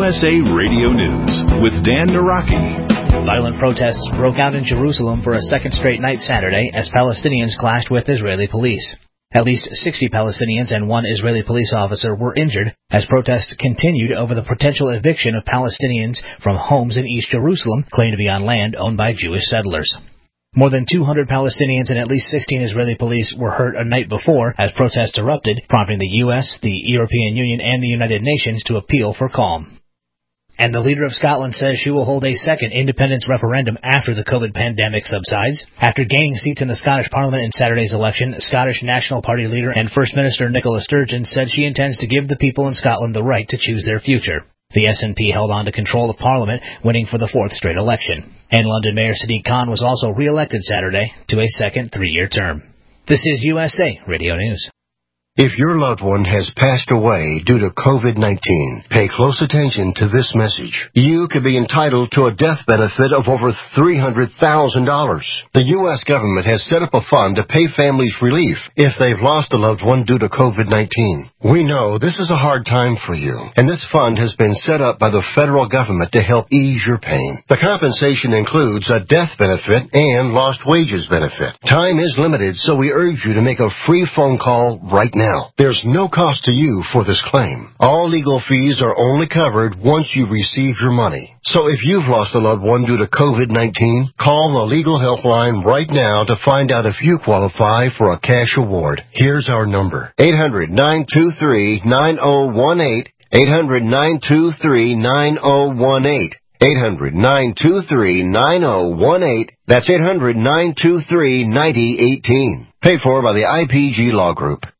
USA Radio News with Dan Naraki. Violent protests broke out in Jerusalem for a second straight night Saturday as Palestinians clashed with Israeli police. At least 60 Palestinians and one Israeli police officer were injured as protests continued over the potential eviction of Palestinians from homes in East Jerusalem claimed to be on land owned by Jewish settlers. More than 200 Palestinians and at least 16 Israeli police were hurt a night before as protests erupted, prompting the U.S., the European Union, and the United Nations to appeal for calm. And the leader of Scotland says she will hold a second independence referendum after the COVID pandemic subsides. After gaining seats in the Scottish Parliament in Saturday's election, Scottish National Party leader and First Minister Nicola Sturgeon said she intends to give the people in Scotland the right to choose their future. The SNP held on to control of Parliament, winning for the fourth straight election. And London Mayor Sadiq Khan was also re-elected Saturday to a second three-year term. This is USA Radio News. If your loved one has passed away due to COVID-19, pay close attention to this message. You could be entitled to a death benefit of over $300,000. The U.S. government has set up a fund to pay families relief if they've lost a loved one due to COVID-19. We know this is a hard time for you, and this fund has been set up by the federal government to help ease your pain. The compensation includes a death benefit and lost wages benefit. Time is limited, so we urge you to make a free phone call right now. There's no cost to you for this claim. All legal fees are only covered once you receive your money. So if you've lost a loved one due to COVID-19, call the legal helpline right now to find out if you qualify for a cash award. Here's our number: 800-923-9018, 800-923-9018. 800-923-9018. That's 800-923-9018. Paid for by the IPG Law Group.